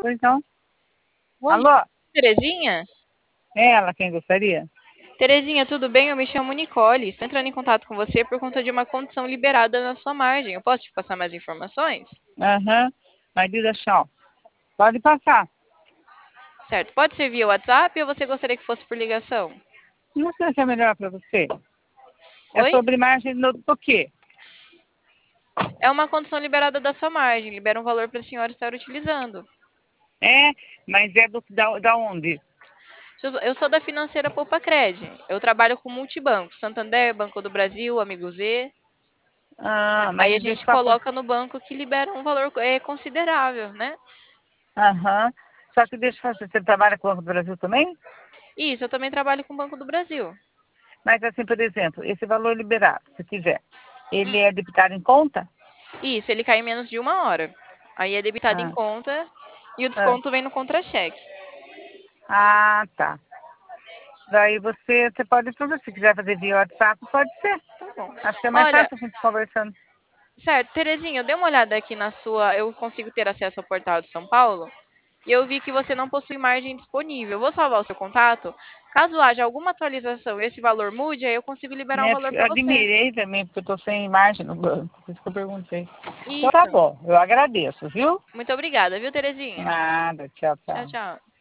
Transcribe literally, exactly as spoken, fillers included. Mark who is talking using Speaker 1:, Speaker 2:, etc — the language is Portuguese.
Speaker 1: Pois não.
Speaker 2: Oi,
Speaker 1: Alô?
Speaker 2: Terezinha?
Speaker 1: É ela quem gostaria?
Speaker 2: Terezinha, tudo bem? Eu me chamo Nicole. Estou entrando em contato com você por conta de uma condição liberada na sua margem. Eu posso te passar mais informações?
Speaker 1: Aham. Mas diz tchau. Pode passar.
Speaker 2: Certo. Pode ser via WhatsApp ou você gostaria que fosse por ligação?
Speaker 1: Não sei se é melhor para você. É
Speaker 2: Oi?
Speaker 1: sobre margem do, do quê?
Speaker 2: É uma condição liberada da sua margem. Libera um valor para a senhora estar utilizando.
Speaker 1: É, mas é do, da, da onde?
Speaker 2: Eu sou eu sou da financeira Poupa Cred. Eu trabalho com multibanco. Santander, Banco do Brasil, Amigo Z.
Speaker 1: Ah,
Speaker 2: Aí a
Speaker 1: mas deixa
Speaker 2: gente
Speaker 1: eu falar.
Speaker 2: coloca no banco que libera um valor é, considerável, né?
Speaker 1: Aham. Só que deixa eu fazer. Você trabalha com o Banco do Brasil também?
Speaker 2: Isso, eu também trabalho com o Banco do Brasil.
Speaker 1: Mas assim, por exemplo, esse valor liberado, se tiver, ele
Speaker 2: Hum.
Speaker 1: é debitado em conta?
Speaker 2: Isso, ele cai em menos de uma hora. Aí é debitado em
Speaker 1: Ah,
Speaker 2: conta e o
Speaker 1: ah,
Speaker 2: desconto vem no contra-cheque.
Speaker 1: ah, tá. Daí você, você pode tudo, se quiser fazer via WhatsApp, pode ser.
Speaker 2: Tá bom.
Speaker 1: Acho que é mais
Speaker 2: Olha,
Speaker 1: fácil a gente conversando.
Speaker 2: certo, Terezinha, eu dei uma olhada aqui na sua. Eu consigo ter acesso ao portal de São Paulo e eu vi que você não possui margem disponível. Eu vou salvar o seu contato. Caso haja alguma atualização e esse valor mude, aí eu consigo liberar um
Speaker 1: Né?
Speaker 2: valor
Speaker 1: Eu
Speaker 2: para você.
Speaker 1: admirei também, porque eu estou sem imagem no banco, por isso que eu perguntei. Então tá
Speaker 2: Isso.
Speaker 1: bom, eu agradeço, viu?
Speaker 2: Muito obrigada, viu, Terezinha?
Speaker 1: Nada, tchau,
Speaker 2: Tchau,
Speaker 1: tchau.
Speaker 2: tchau.